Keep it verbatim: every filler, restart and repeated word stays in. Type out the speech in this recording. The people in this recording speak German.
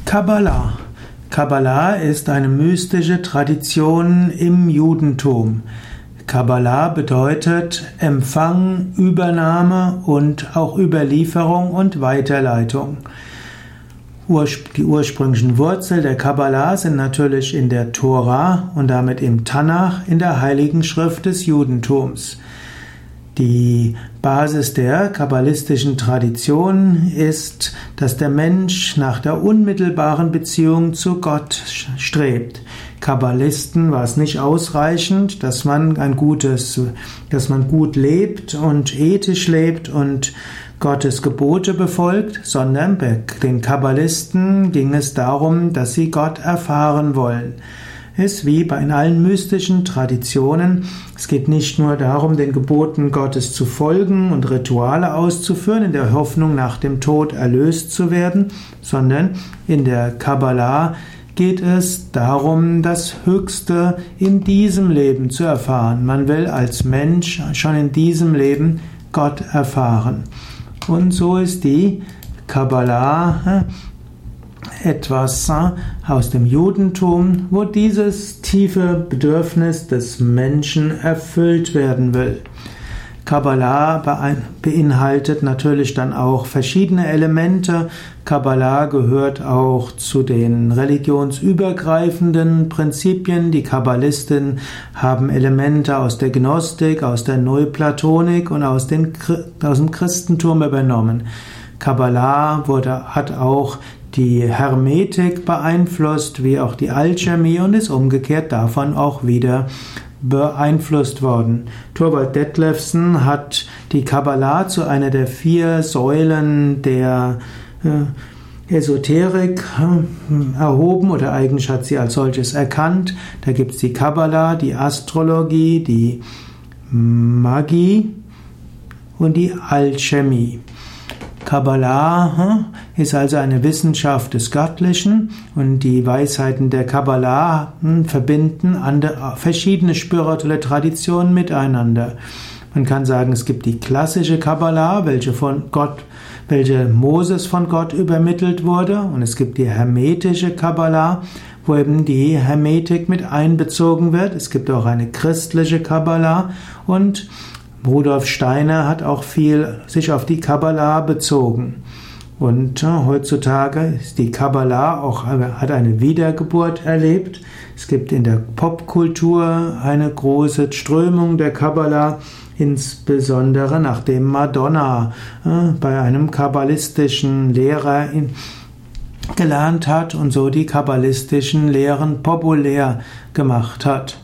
Kabbalah. Kabbalah ist eine mystische Tradition im Judentum. Kabbalah bedeutet Empfang, Übernahme und auch Überlieferung und Weiterleitung. Die ursprünglichen Wurzeln der Kabbalah sind natürlich in der Tora und damit im Tanach, in der Heiligen Schrift des Judentums. Die Basis der kabbalistischen Tradition ist, dass der Mensch nach der unmittelbaren Beziehung zu Gott strebt. Kabbalisten war es nicht ausreichend, dass man ein gutes, dass man gut lebt und ethisch lebt und Gottes Gebote befolgt, sondern bei den Kabbalisten ging es darum, dass sie Gott erfahren wollen. Es ist wie bei in allen mystischen Traditionen. Es geht nicht nur darum, den Geboten Gottes zu folgen und Rituale auszuführen, in der Hoffnung, nach dem Tod erlöst zu werden, sondern in der Kabbalah geht es darum, das Höchste in diesem Leben zu erfahren. Man will als Mensch schon in diesem Leben Gott erfahren. Und so ist die Kabbalah etwas aus dem Judentum, wo dieses tiefe Bedürfnis des Menschen erfüllt werden will. Kabbalah beinhaltet natürlich dann auch verschiedene Elemente. Kabbalah gehört auch zu den religionsübergreifenden Prinzipien. Die Kabbalisten haben Elemente aus der Gnostik, aus der Neuplatonik und aus, den, aus dem Christentum übernommen. Kabbalah wurde, hat auch die Hermetik beeinflusst, wie auch die Alchemie, und ist umgekehrt davon auch wieder beeinflusst worden. Thorvald Detlefsen hat die Kabbalah zu einer der vier Säulen der äh, Esoterik äh, erhoben, oder eigentlich hat sie als solches erkannt. Da gibt es die Kabbalah, die Astrologie, die Magie und die Alchemie. Kabbalah ist also eine Wissenschaft des Göttlichen, und die Weisheiten der Kabbalah verbinden andere, verschiedene spirituelle Traditionen miteinander. Man kann sagen, es gibt die klassische Kabbalah, welche von Gott, welche Moses von Gott übermittelt wurde, und es gibt die hermetische Kabbalah, wo eben die Hermetik mit einbezogen wird. Es gibt auch eine christliche Kabbalah, und Rudolf Steiner hat auch viel sich auf die Kabbalah bezogen. Und äh, heutzutage ist die Kabbalah auch, hat eine Wiedergeburt erlebt. Es gibt in der Popkultur eine große Strömung der Kabbalah, insbesondere nachdem Madonna äh, bei einem kabbalistischen Lehrer in, gelernt hat und so die kabbalistischen Lehren populär gemacht hat.